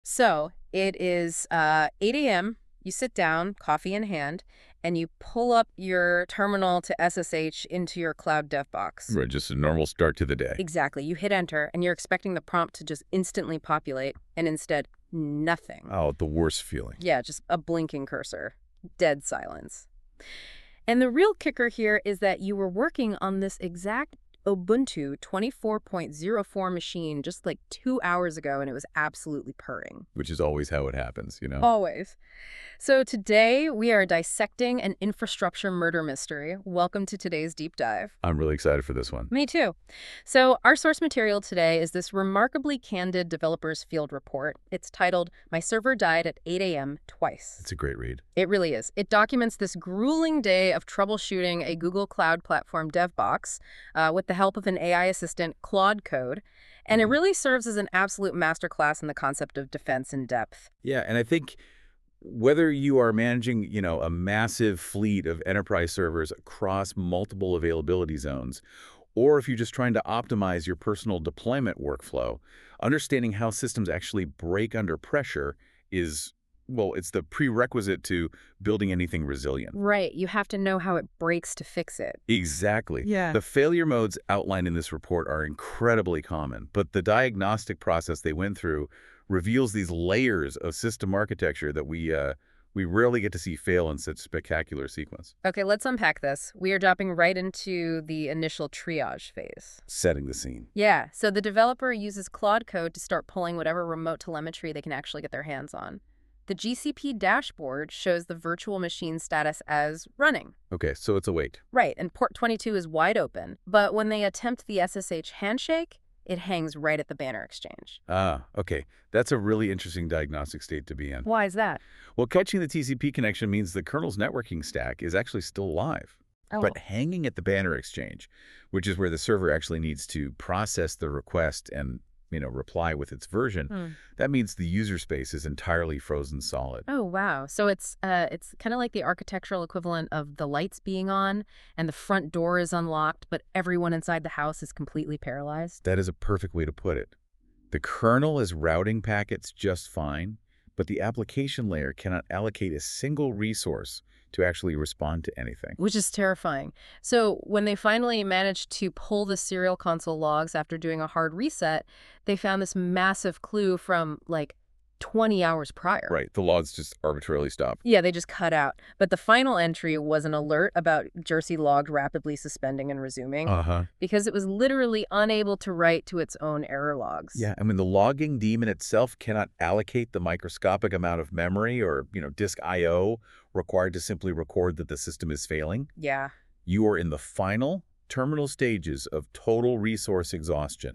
So it is 8 a.m. You sit down, coffee in hand, and you pull up your terminal to SSH into your Cloud Dev box. Right, just a normal start to the day. Exactly. You hit enter, and you're expecting the prompt to just instantly populate, and instead, nothing. Oh, the worst feeling. Yeah, just a blinking cursor. Dead silence. And the real kicker here is that you were working on this exact Ubuntu 24.04 machine just like 2 hours ago, and it was absolutely purring. Which is always how it happens, Always. So today we are dissecting an infrastructure murder mystery. Welcome to today's deep dive. I'm really excited for this one. Me too. So our source material today is this remarkably candid developer's field report. It's titled, "My Server Died at 8 a.m. Twice." It's a great read. It really is. It documents this grueling day of troubleshooting a Google Cloud Platform dev box with the help of an AI assistant, Claude Code. And it really serves as an absolute masterclass in the concept of defense in depth. Yeah, and I think whether you are managing, a massive fleet of enterprise servers across multiple availability zones, or if you're just trying to optimize your personal deployment workflow, understanding how systems actually break under pressure is, well, it's the prerequisite to building anything resilient. Right. You have to know how it breaks to fix it. Exactly. Yeah. The failure modes outlined in this report are incredibly common, but the diagnostic process they went through reveals these layers of system architecture that we rarely get to see fail in such spectacular sequence. Okay, let's unpack this. We are dropping right into the initial triage phase. Setting the scene. Yeah, so the developer uses Claude Code to start pulling whatever remote telemetry they can actually get their hands on. The GCP dashboard shows the virtual machine status as running. Okay, so it's a wait. Right, and port 22 is wide open. But when they attempt the SSH handshake, it hangs right at the banner exchange. Ah, okay. That's a really interesting diagnostic state to be in. Why is that? Well, catching the TCP connection means the kernel's networking stack is actually still alive. Oh, But hanging at the banner exchange, which is where the server actually needs to process the request and, reply with its version, that means the user space is entirely frozen solid. Oh, wow. So it's kind of like the architectural equivalent of the lights being on and the front door is unlocked, but everyone inside the house is completely paralyzed. That is a perfect way to put it. The kernel is routing packets just fine, but the application layer cannot allocate a single resource to actually respond to anything. Which is terrifying. So when they finally managed to pull the serial console logs after doing a hard reset, they found this massive clue from like 20 hours prior. Right, the logs just arbitrarily stop. Yeah, they just cut out. But the final entry was an alert about Jersey logged rapidly suspending and resuming Uh-huh. because it was literally unable to write to its own error logs. Yeah, I mean, the logging daemon itself cannot allocate the microscopic amount of memory or, disk I/O required to simply record that the system is failing. Yeah. You are in the final terminal stages of total resource exhaustion.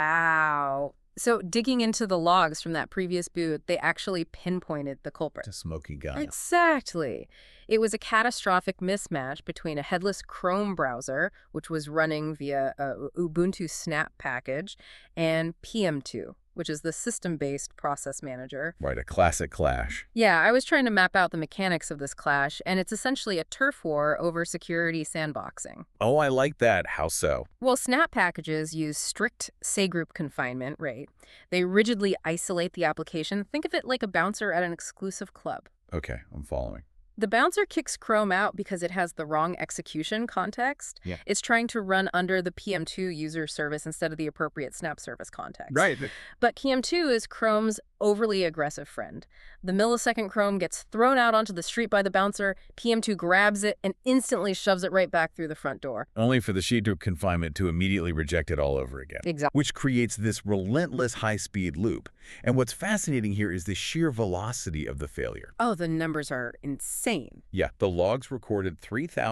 Wow. So digging into the logs from that previous boot, they actually pinpointed the culprit. It's a smoking gun. Exactly. It was a catastrophic mismatch between a headless Chrome browser, which was running via a Ubuntu Snap package, and PM2, which is the system-based process manager. Right, a classic clash. Yeah, I was trying to map out the mechanics of this clash, and it's essentially a turf war over security sandboxing. Oh, I like that. How so? Well, Snap packages use strict C-group confinement, right? They rigidly isolate the application. Think of it like a bouncer at an exclusive club. Okay, I'm following. The bouncer kicks Chrome out because it has the wrong execution context. Yeah. It's trying to run under the PM2 user service instead of the appropriate Snap service context. Right. But PM2 is Chrome's overly aggressive friend. The millisecond Chrome gets thrown out onto the street by the bouncer, PM2 grabs it and instantly shoves it right back through the front door. Only for the C-group confinement to immediately reject it all over again. Exactly. Which creates this relentless high-speed loop. And what's fascinating here is the sheer velocity of the failure. Oh, the numbers are insane. Yeah, the logs recorded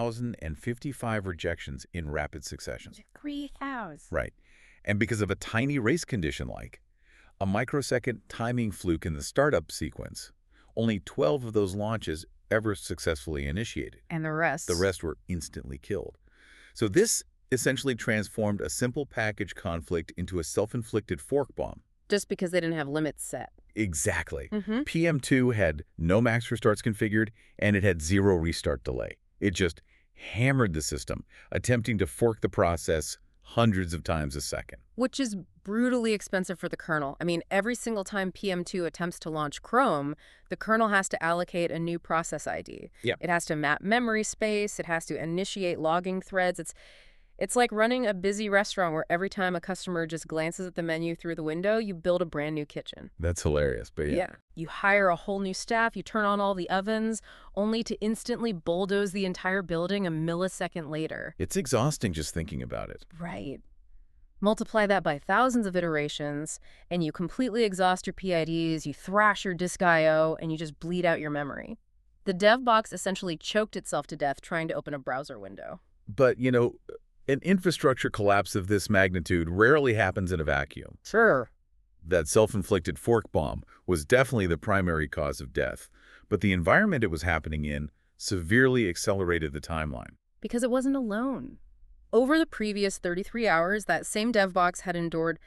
3,055 rejections in rapid succession. 3,000. Right. And because of a tiny race condition like a microsecond timing fluke in the startup sequence, only 12 of those launches ever successfully initiated. And the rest? The rest were instantly killed. So this essentially transformed a simple package conflict into a self-inflicted fork bomb. Just because they didn't have limits set. Exactly. Mm-hmm. PM2 had no max restarts configured, and it had 0 restart delay. It just hammered the system, attempting to fork the process hundreds of times a second. Which is brutally expensive for the kernel. I mean, every single time PM2 attempts to launch Chrome, the kernel has to allocate a new process ID. Yep. It has to map memory space. It has to initiate logging threads. It's like running a busy restaurant where every time a customer just glances at the menu through the window, you build a brand new kitchen. That's hilarious, but yeah. You hire a whole new staff, you turn on all the ovens, only to instantly bulldoze the entire building a millisecond later. It's exhausting just thinking about it. Right. Multiply that by thousands of iterations, and you completely exhaust your PIDs, you thrash your disk I/O, and you just bleed out your memory. The dev box essentially choked itself to death trying to open a browser window. But, an infrastructure collapse of this magnitude rarely happens in a vacuum. Sure. That self-inflicted fork bomb was definitely the primary cause of death, but the environment it was happening in severely accelerated the timeline. Because it wasn't alone. Over the previous 33 hours, that same dev box had endured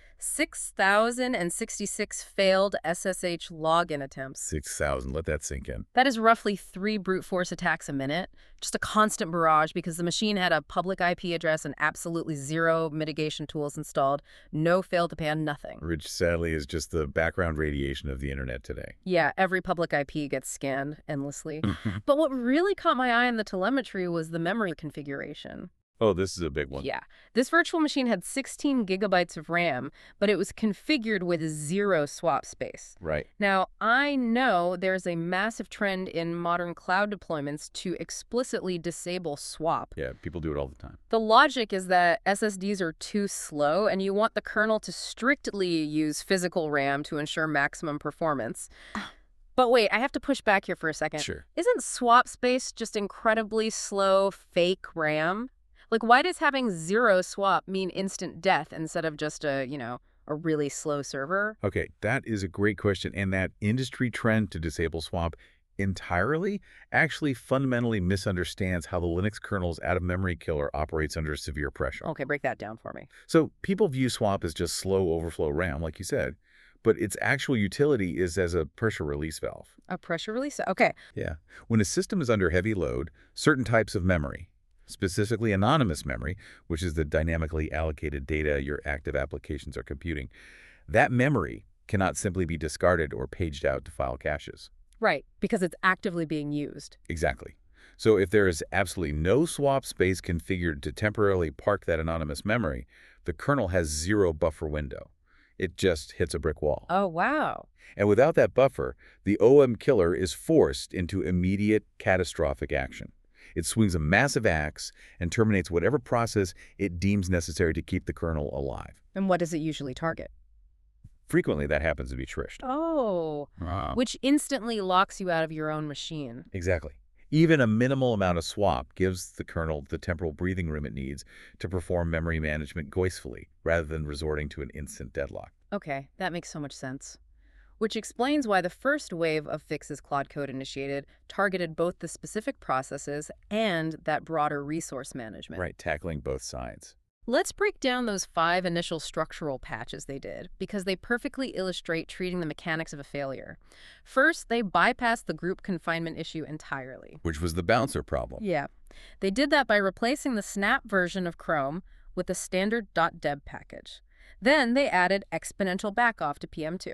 6,066 failed SSH login attempts. 6,000, let that sink in. That is roughly 3 brute force attacks a minute. Just a constant barrage because the machine had a public IP address and absolutely zero mitigation tools installed. No fail-to-pan, nothing. Which sadly is just the background radiation of the internet today. Yeah, every public IP gets scanned endlessly. But what really caught my eye in the telemetry was the memory configuration. Oh, this is a big one. Yeah. This virtual machine had 16 gigabytes of RAM, but it was configured with 0 swap space. Right. Now, I know there's a massive trend in modern cloud deployments to explicitly disable swap. Yeah, people do it all the time. The logic is that SSDs are too slow, and you want the kernel to strictly use physical RAM to ensure maximum performance. But wait, I have to push back here for a second. Sure. Isn't swap space just incredibly slow, fake RAM? Like, why does having 0 swap mean instant death instead of just a really slow server? Okay, that is a great question, and that industry trend to disable swap entirely actually fundamentally misunderstands how the Linux kernel's out-of-memory killer operates under severe pressure. Okay, break that down for me. So people view swap as just slow overflow RAM, like you said, but its actual utility is as a pressure release valve. A pressure release? Okay. Yeah. When a system is under heavy load, certain types of memory, specifically anonymous memory, which is the dynamically allocated data your active applications are computing, that memory cannot simply be discarded or paged out to file caches. Right, because it's actively being used. Exactly. So if there is absolutely no swap space configured to temporarily park that anonymous memory, the kernel has 0 buffer window. It just hits a brick wall. Oh, wow. And without that buffer, the OM killer is forced into immediate catastrophic action. It swings a massive axe and terminates whatever process it deems necessary to keep the kernel alive. And what does it usually target? Frequently, that happens to be trisht. Oh, which instantly locks you out of your own machine. Exactly. Even a minimal amount of swap gives the kernel the temporal breathing room it needs to perform memory management gracefully, rather than resorting to an instant deadlock. Okay, that makes so much sense. Which explains why the first wave of fixes Claude Code initiated targeted both the specific processes and that broader resource management. Right, tackling both sides. Let's break down those 5 initial structural patches they did, because they perfectly illustrate treating the mechanics of a failure. First, they bypassed the group confinement issue entirely. Which was the bouncer problem. Yeah. They did that by replacing the snap version of Chrome with the standard .deb package. Then they added exponential backoff to PM2.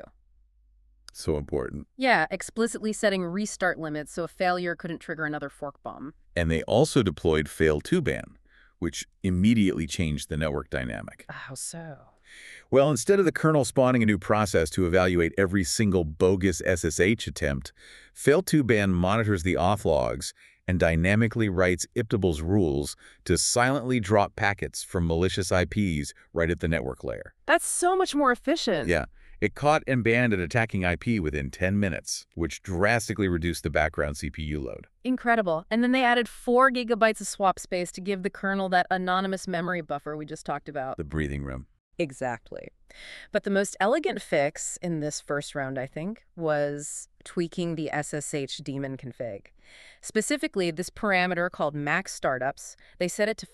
So important. Yeah, explicitly setting restart limits so a failure couldn't trigger another fork bomb. And they also deployed fail2ban, which immediately changed the network dynamic. How so? Well, instead of the kernel spawning a new process to evaluate every single bogus SSH attempt, fail2ban monitors the auth logs and dynamically writes IPTABLE's rules to silently drop packets from malicious IPs right at the network layer. That's so much more efficient. Yeah. It caught and banned an attacking IP within 10 minutes, which drastically reduced the background CPU load. Incredible. And then they added 4 gigabytes of swap space to give the kernel that anonymous memory buffer we just talked about. The breathing room. Exactly. But the most elegant fix in this first round, I think, was tweaking the SSH daemon config. Specifically, this parameter called max startups, they set it to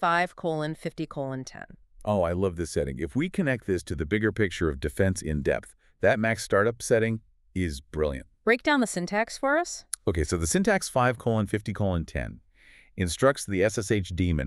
5:50:10. Oh, I love this setting. If we connect this to the bigger picture of defense in depth, that max startup setting is brilliant. Break down the syntax for us. Okay, so the syntax 5:50:10 instructs the SSH daemon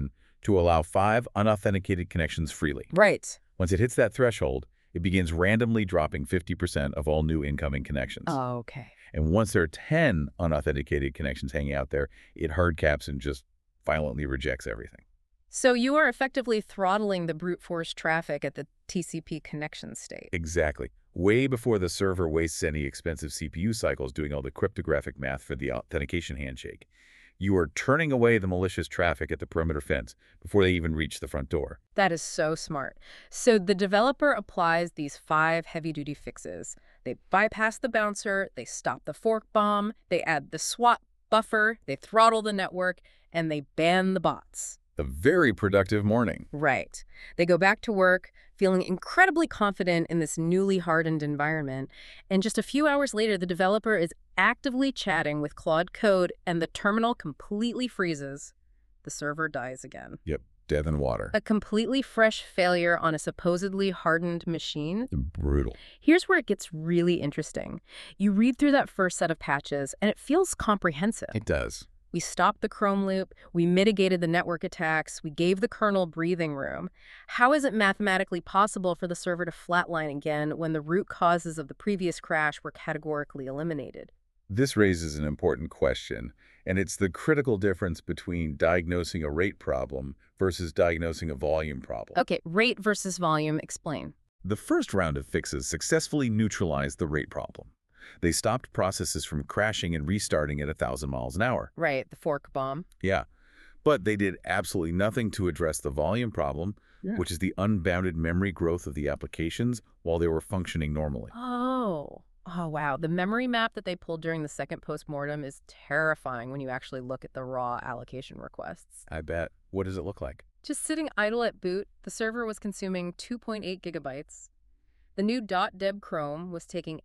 to allow 5 unauthenticated connections freely. Right. Once it hits that threshold, it begins randomly dropping 50% of all new incoming connections. Oh, okay. And once there are 10 unauthenticated connections hanging out there, it hard caps and just violently rejects everything. So you are effectively throttling the brute force traffic at the TCP connection state. Exactly. Way before the server wastes any expensive CPU cycles doing all the cryptographic math for the authentication handshake. You are turning away the malicious traffic at the perimeter fence before they even reach the front door. That is so smart. So the developer applies these 5 heavy-duty fixes. They bypass the bouncer, they stop the fork bomb, they add the SWAT buffer, they throttle the network, and they ban the bots. A very productive morning. Right. They go back to work, feeling incredibly confident in this newly hardened environment. And just a few hours later, the developer is actively chatting with Claude Code, and the terminal completely freezes. The server dies again. Yep, dead in water. A completely fresh failure on a supposedly hardened machine. Brutal. Here's where it gets really interesting. You read through that first set of patches, and it feels comprehensive. It does. We stopped the Chrome loop, we mitigated the network attacks, we gave the kernel breathing room. How is it mathematically possible for the server to flatline again when the root causes of the previous crash were categorically eliminated? This raises an important question, and it's the critical difference between diagnosing a rate problem versus diagnosing a volume problem. Okay, rate versus volume, explain. The first round of fixes successfully neutralized the rate problem. They stopped processes from crashing and restarting at 1,000 miles an hour. Right, the fork bomb. Yeah, but they did absolutely nothing to address the volume problem, which is the unbounded memory growth of the applications while they were functioning normally. Oh, wow. The memory map that they pulled during the second postmortem is terrifying when you actually look at the raw allocation requests. I bet. What does it look like? Just sitting idle at boot, the server was consuming 2.8 gigabytes. The new .deb Chrome was taking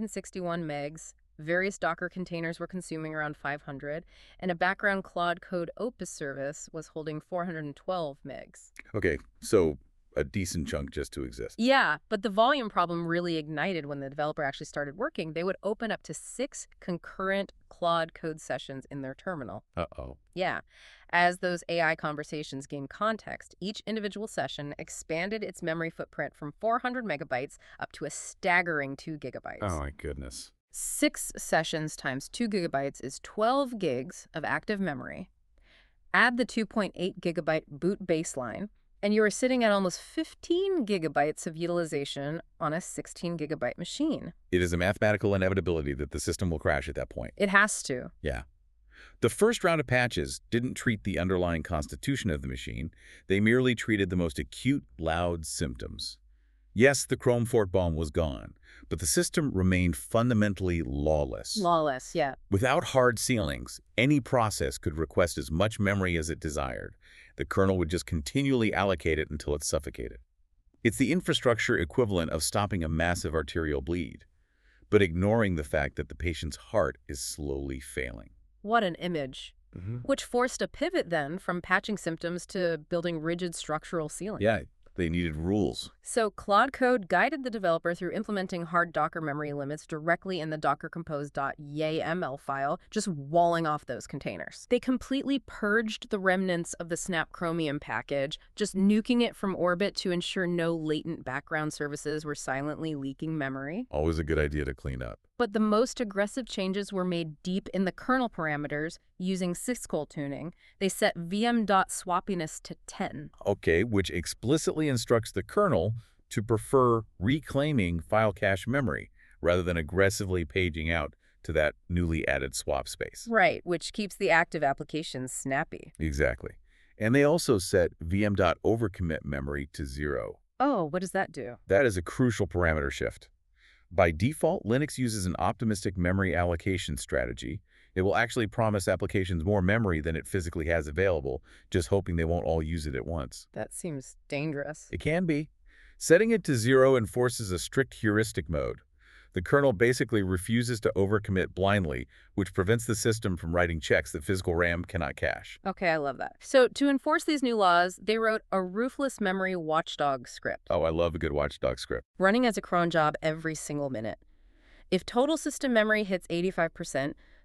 861 megs, various Docker containers were consuming around 500, and a background Claude Code Opus service was holding 412 megs. Okay, so a decent chunk just to exist. Yeah, but the volume problem really ignited when the developer actually started working. They would open up to 6 concurrent Claude Code sessions in their terminal. Uh-oh. Yeah. As those AI conversations gained context, each individual session expanded its memory footprint from 400 megabytes up to a staggering 2 gigabytes. Oh, my goodness. 6 sessions times 2 gigabytes is 12 gigs of active memory. Add the 2.8 gigabyte boot baseline, and you are sitting at almost 15 gigabytes of utilization on a 16 gigabyte machine. It is a mathematical inevitability that the system will crash at that point. It has to. Yeah. The first round of patches didn't treat the underlying constitution of the machine. They merely treated the most acute, loud symptoms. Yes, the Chrome fork bomb was gone, but the system remained fundamentally lawless. Lawless, yeah. Without hard ceilings, any process could request as much memory as it desired. The kernel would just continually allocate it until it suffocated. It's the infrastructure equivalent of stopping a massive arterial bleed, but ignoring the fact that the patient's heart is slowly failing. What an image. Which forced a pivot then from patching symptoms to building rigid structural ceilings. Yeah, they needed rules. So Claude Code guided the developer through implementing hard Docker memory limits directly in the dockercompose.yaml file, just walling off those containers. They completely purged the remnants of the Snap Chromium package, just nuking it from orbit to ensure no latent background services were silently leaking memory. Always a good idea to clean up. But the most aggressive changes were made deep in the kernel parameters using syscall tuning. They set vm.swappiness to 10. Okay, which explicitly instructs the kernel to prefer reclaiming file cache memory rather than aggressively paging out to that newly added swap space. Right, which keeps the active applications snappy. Exactly. And they also set vm.overcommit memory to 0. Oh, what does that do? That is a crucial parameter shift. By default, Linux uses an optimistic memory allocation strategy. It will actually promise applications more memory than it physically has available, just hoping they won't all use it at once. That seems dangerous. It can be. Setting it to 0 enforces a strict heuristic mode. The kernel basically refuses to overcommit blindly, which prevents the system from writing checks that physical RAM cannot cache. Okay, I love that. So to enforce these new laws, they wrote a ruthless memory watchdog script. Oh, I love a good watchdog script. Running as a cron job every single minute. If total system memory hits 85%,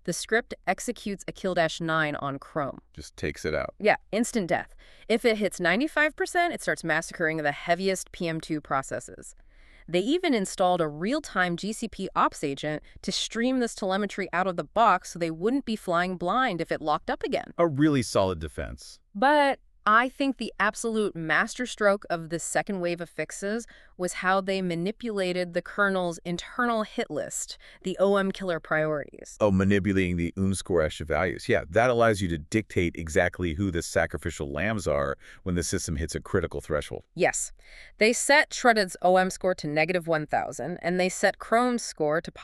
The script executes a kill-9 on Chrome. Just takes it out. Yeah, instant death. If it hits 95%, it starts massacring the heaviest PM2 processes. They even installed a real-time GCP ops agent to stream this telemetry out of the box so they wouldn't be flying blind if it locked up again. A really solid defense. But I think the absolute masterstroke of this second wave of fixes was how they manipulated the kernel's internal hit list, the OM killer priorities. Oh, manipulating the unscore values. Yeah, that allows you to dictate exactly who the sacrificial lambs are when the system hits a critical threshold. Yes. They set Shredded's OM score to -1,000, and they set Chrome's score to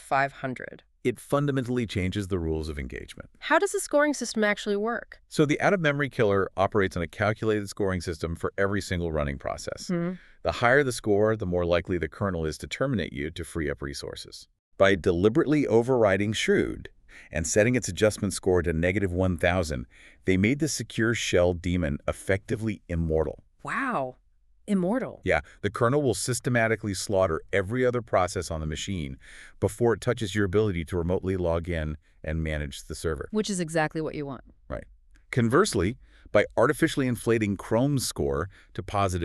+500. It fundamentally changes the rules of engagement. How does the scoring system actually work? So the out-of-memory killer operates on a calculated scoring system for every single running process. The higher the score, the more likely the kernel is to terminate you to free up resources. By deliberately overriding Shrewd and setting its adjustment score to -1,000, they made the secure shell daemon effectively immortal. Wow. Immortal. Yeah, the kernel will systematically slaughter every other process on the machine before it touches your ability to remotely log in and manage the server. Which is exactly what you want. Right. Conversely, by artificially inflating Chrome's score to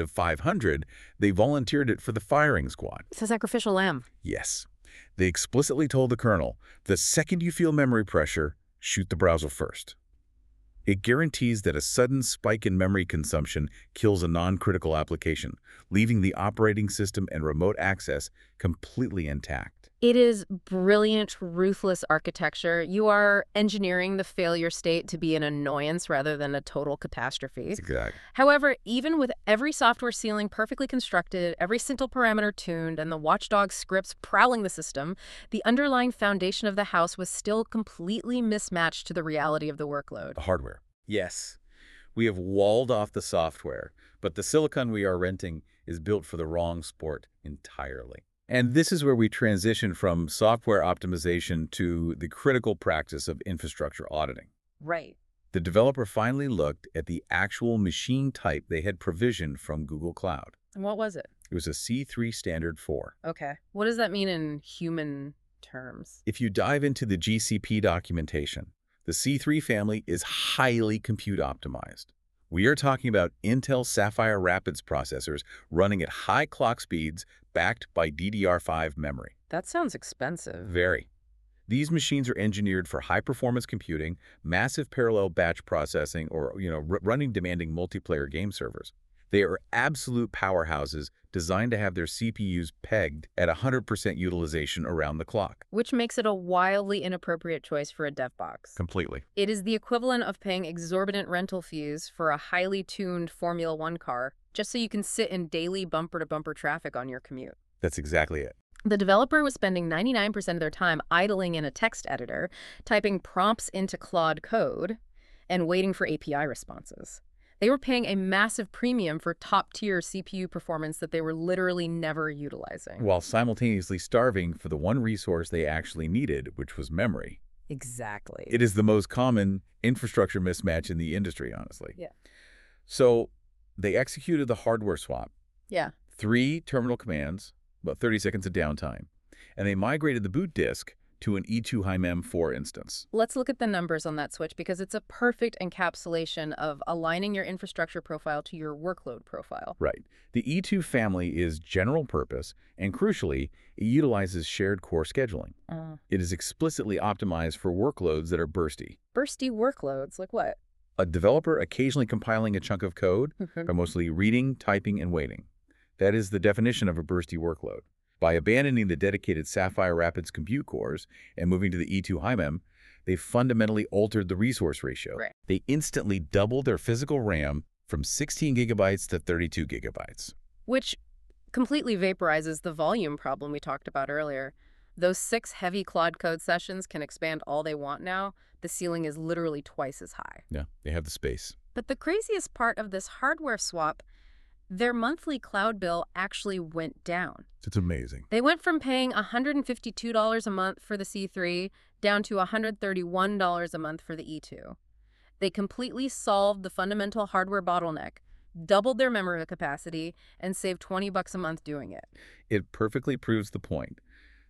+500, they volunteered it for the firing squad. It's a sacrificial lamb. Yes. They explicitly told the kernel, the second you feel memory pressure, shoot the browser first. It guarantees that a sudden spike in memory consumption kills a non-critical application, leaving the operating system and remote access completely intact. It is brilliant, ruthless architecture. You are engineering the failure state to be an annoyance rather than a total catastrophe. Exactly. However, even with every software ceiling perfectly constructed, every scintille parameter tuned, and the watchdog scripts prowling the system, the underlying foundation of the house was still completely mismatched to the reality of the workload. The hardware. Yes. We have walled off the software, but the silicon we are renting is built for the wrong sport entirely. And this is where we transition from software optimization to the critical practice of infrastructure auditing. Right. The developer finally looked at the actual machine type they had provisioned from Google Cloud. And what was it? It was a C3 standard 4. Okay. What does that mean in human terms? If you dive into the GCP documentation, the C3 family is highly compute optimized. We are talking about Intel Sapphire Rapids processors running at high clock speeds backed by DDR5 memory. That sounds expensive. Very. These machines are engineered for high-performance computing, massive parallel batch processing, or running demanding multiplayer game servers. They are absolute powerhouses designed to have their CPUs pegged at 100% utilization around the clock. Which makes it a wildly inappropriate choice for a dev box. Completely. It is the equivalent of paying exorbitant rental fees for a highly tuned Formula One car just so you can sit in daily bumper-to-bumper traffic on your commute. That's exactly it. The developer was spending 99% of their time idling in a text editor, typing prompts into Claude Code, and waiting for API responses. They were paying a massive premium for top-tier CPU performance that they were literally never utilizing. While simultaneously starving for the one resource they actually needed, which was memory. Exactly. It is the most common infrastructure mismatch in the industry, honestly. Yeah. So they executed the hardware swap. Yeah. 3 terminal commands, about 30 seconds of downtime, and they migrated the boot disk to an E2 HiMem 4 instance. Let's look at the numbers on that switch because it's a perfect encapsulation of aligning your infrastructure profile to your workload profile. Right. The E2 family is general purpose, and crucially, it utilizes shared core scheduling. It is explicitly optimized for workloads that are bursty. Bursty workloads? Like what? A developer occasionally compiling a chunk of code by mostly reading, typing, and waiting. That is the definition of a bursty workload. By abandoning the dedicated Sapphire Rapids compute cores and moving to the E2 HiMem, they fundamentally altered the resource ratio. Right. They instantly doubled their physical RAM from 16 gigabytes to 32 gigabytes. Which completely vaporizes the volume problem we talked about earlier. Those 6 heavy Claude Code sessions can expand all they want now. The ceiling is literally twice as high. Yeah, they have the space. But the craziest part of this hardware swap, their monthly cloud bill actually went down. It's amazing. They went from paying $152 a month for the C3 down to $131 a month for the E2. They completely solved the fundamental hardware bottleneck, doubled their memory capacity, and saved $20 a month doing it. It perfectly proves the point.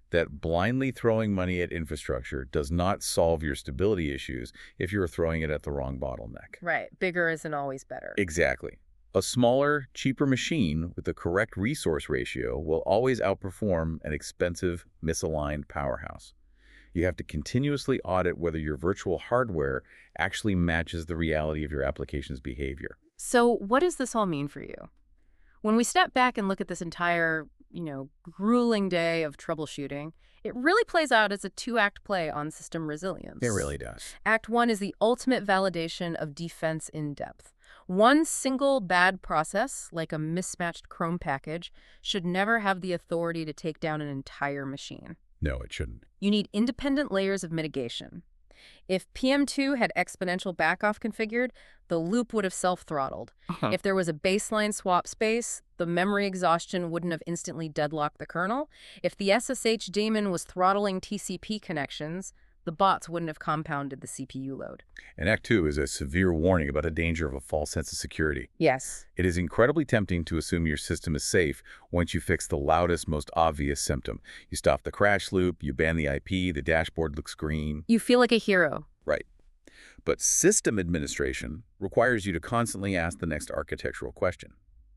that blindly throwing money at infrastructure does not solve your stability issues if you're throwing it at the wrong bottleneck. Right. Bigger isn't always better. Exactly. A smaller, cheaper machine with the correct resource ratio will always outperform an expensive, misaligned powerhouse. You have to continuously audit whether your virtual hardware actually matches the reality of your application's behavior. So what does this all mean for you? When we step back and look at this entire, grueling day of troubleshooting, it really plays out as a two-act play on system resilience. It really does. Act 1 is the ultimate validation of defense in depth. One single bad process, like a mismatched Chrome package, should never have the authority to take down an entire machine. No, it shouldn't. You need independent layers of mitigation. If PM2 had exponential backoff configured, the loop would have self-throttled. If there was a baseline swap space, the memory exhaustion wouldn't have instantly deadlocked the kernel. If the SSH daemon was throttling TCP connections, the bots wouldn't have compounded the CPU load. And Act 2 is a severe warning about the danger of a false sense of security. Yes. It is incredibly tempting to assume your system is safe once you fix the loudest, most obvious symptom. You stop the crash loop, you ban the IP, the dashboard looks green. You feel like a hero. Right. But system administration requires you to constantly ask the next architectural question.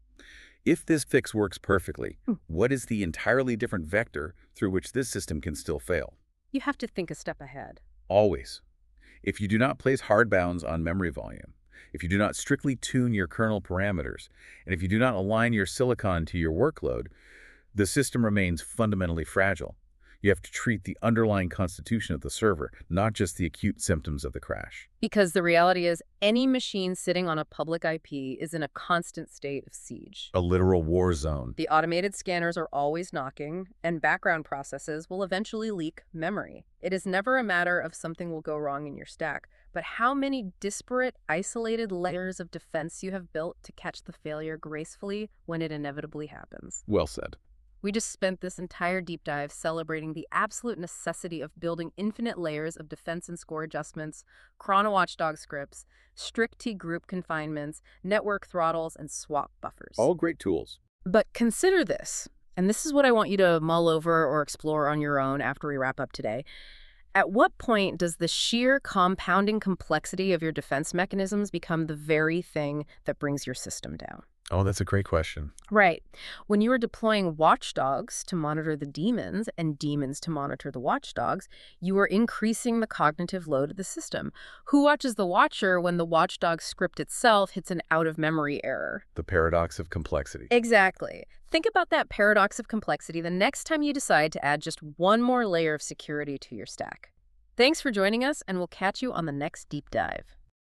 If this fix works perfectly, what is the entirely different vector through which this system can still fail? You have to think a step ahead. Always. If you do not place hard bounds on memory volume, if you do not strictly tune your kernel parameters, and if you do not align your silicon to your workload, the system remains fundamentally fragile. You have to treat the underlying constitution of the server, not just the acute symptoms of the crash. Because the reality is, any machine sitting on a public IP is in a constant state of siege. A literal war zone. The automated scanners are always knocking, and background processes will eventually leak memory. It is never a matter of something will go wrong in your stack, but how many disparate, isolated layers of defense you have built to catch the failure gracefully when it inevitably happens. Well said. We just spent this entire deep dive celebrating the absolute necessity of building infinite layers of defense and score adjustments, Chrono Watchdog scripts, strict T-group confinements, network throttles, and swap buffers. All great tools. But consider this, and this is what I want you to mull over or explore on your own after we wrap up today. At what point does the sheer compounding complexity of your defense mechanisms become the very thing that brings your system down? Oh, that's a great question. Right. When you are deploying watchdogs to monitor the daemons and daemons to monitor the watchdogs, you are increasing the cognitive load of the system. Who watches the watcher when the watchdog script itself hits an out-of-memory error? The paradox of complexity. Exactly. Think about that paradox of complexity the next time you decide to add just one more layer of security to your stack. Thanks for joining us, and we'll catch you on the next deep dive.